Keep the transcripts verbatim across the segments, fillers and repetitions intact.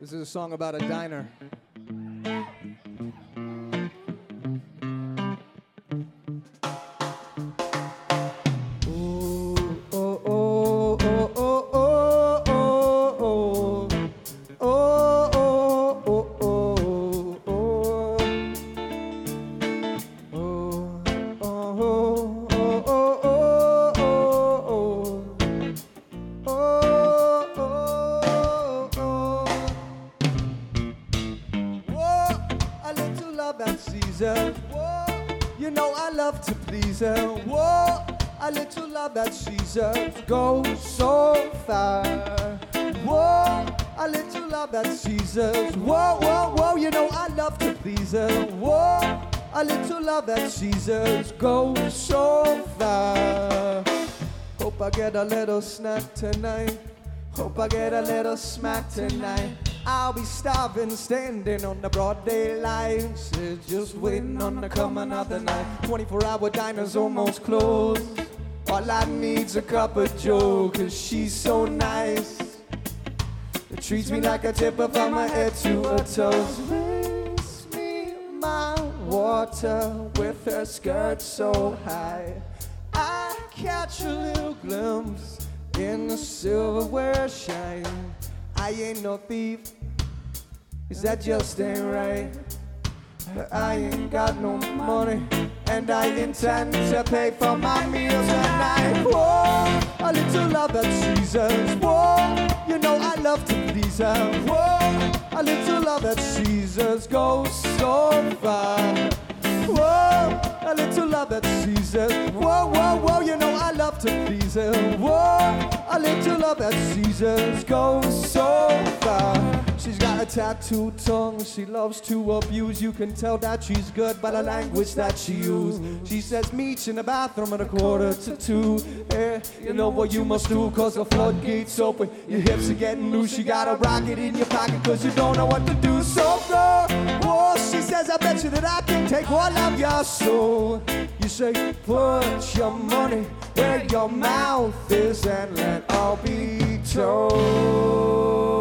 This is a song about a diner. You know I love to please her. Whoa, a little love that Caesar goes so far. Whoa, a little love that Caesar. Whoa, whoa, whoa, you know I love to please her. Whoa, a little love that Caesar goes so far. Hope I get a little snack tonight. Hope I get a little smack tonight. I'll be starving, standing on the broad daylight, just waiting on the coming of the night. twenty-four hour diner's almost closed. All I need's a cup of joe, cause she's so nice. It treats me like a tipper from my head to her toes. Raise me my water with her skirt so high. I catch a little glimpse in the silverware shine. I ain't no thief, 'cause that just ain't right. I ain't got no money, and I intend to pay for my meals tonight. Whoa, a little love at Caesar's. Whoa, you know I love to please her. Whoa, a little love at Caesar's goes so far. Whoa, a little love at Caesar's. Whoa, whoa, whoa, you know I love to please her. Whoa, a little love at Caesar's goes so far. She's got a tattooed tongue she loves to abuse. You can tell that she's good by the language that she uses. She says meet in the bathroom at a quarter to two. Yeah, you know what you must do, cause the floodgates open. Your hips are getting loose. You got a rocket in your pocket cause you don't know what to do. So go, whoa, she says I bet you that I can take all of your soul. You say put your money where your mouth is and let all be told.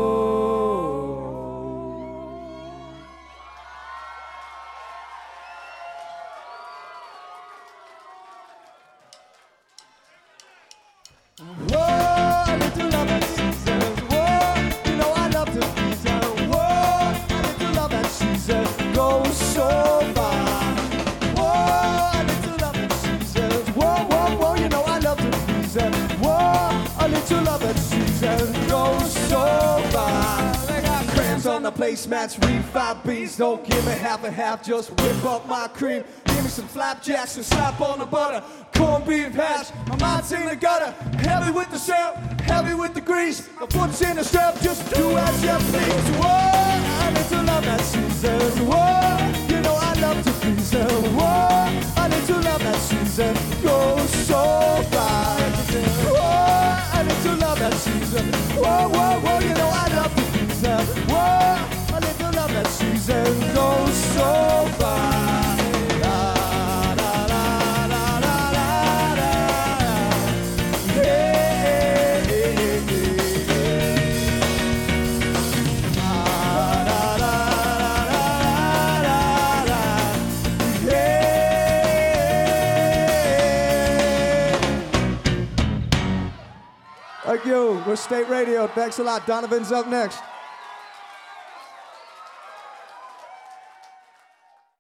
Whoa, a little love at Caesar's. Whoa, you know I love to please her. Whoa, a little love at Caesar's goes so far. Whoa, a little love at Caesar's. Whoa, whoa, whoa, you know I love to please her. Whoa, a little love at Caesar's goes so far. They got crayons on the placemats, read five B's. Don't give me half and half, just whip up my cream. Give me some flapjacks and slap on the butter. Corned beef hash, my mind's in the gutter. Heavy with the syrup, heavy with the grease. My foot's in the strap, just do as you please. Whoa, a little love at Caesar's. Whoa, you know I love to please her. Whoa, a little love at Caesar goes so far. Whoa, a little love at Caesar. Whoa, whoa, whoa, you know I love to please her. Whoa, a little love at Caesar goes so far. Thank you. We're State Radio. Thanks a lot. Donovan's up next.